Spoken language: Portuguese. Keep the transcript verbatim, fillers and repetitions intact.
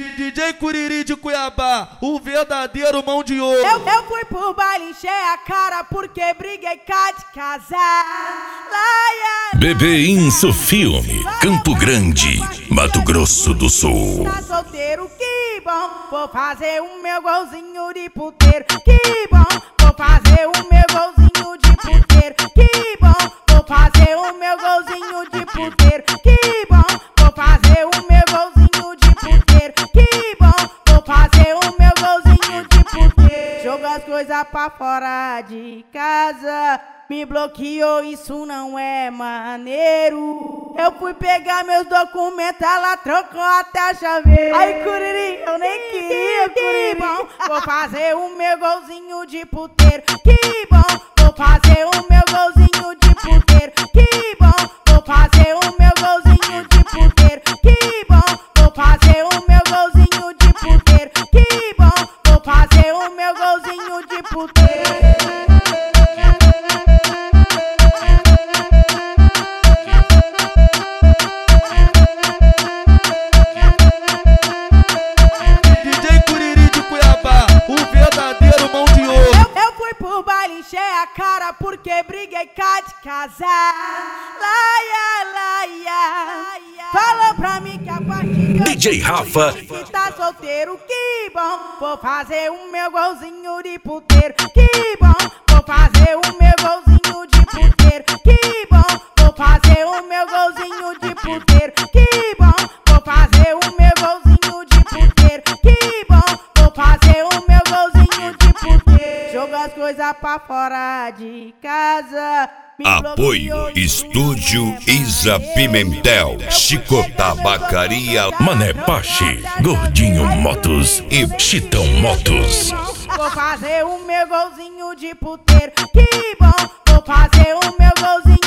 D J Curiri de Cuiabá, o verdadeiro mão de ouro. Eu, eu fui pro baile, encher a cara porque briguei cá de casar. Laia, Bebê Inso Filme, Campo Grande, Mato Grosso do Sul. tá solteiro, que bom. Vou fazer o meu golzinho de puteiro. Que bom, vou fazer o meu golzinho de puteiro. Que bom, vou fazer o meu golzinho de puteiro. Que bom, vou fazer o meu golzinho de puteiro. Que bom, vou fazer o meu golzinho de puteiro. Joga as coisas pra fora de casa. Me bloqueou, isso não é maneiro. Eu fui pegar meus documentos, ela trocou até a chaveira. Ai, Curiri, eu nem queria, que bom. Vou fazer o meu golzinho de puteiro. Que bom, vou fazer o meu golzinho de puteiro. Que bom, vou fazer o meu golzinho de puteiro. Que bom, vou fazer o meu golzinho de puteiro. Que bom, vou fazer o meu golzinho de puteiro. Encher a cara porque briguei cá de casar. Laia, laia, fala pra mim que a partir D J Rafa, que tá solteiro, que bom. Vou fazer o meu golzinho de puteiro. Que bom, vou fazer o meu golzinho de puteiro. Que bom, vou fazer o meu golzinho de puteiro. Que bom, vou fazer o meu golzinho de puteiro. Que bom, vou fazer o meu golzinho de puteiro. Joga as coisas pra fora de casa. apoio Estúdio Isa Pimentel, Chico Tabacaria, Mané Pache, Gordinho Motos e Chitão Motos. Vou fazer o meu golzinho de puteiro. Que bom, vou fazer o meu golzinho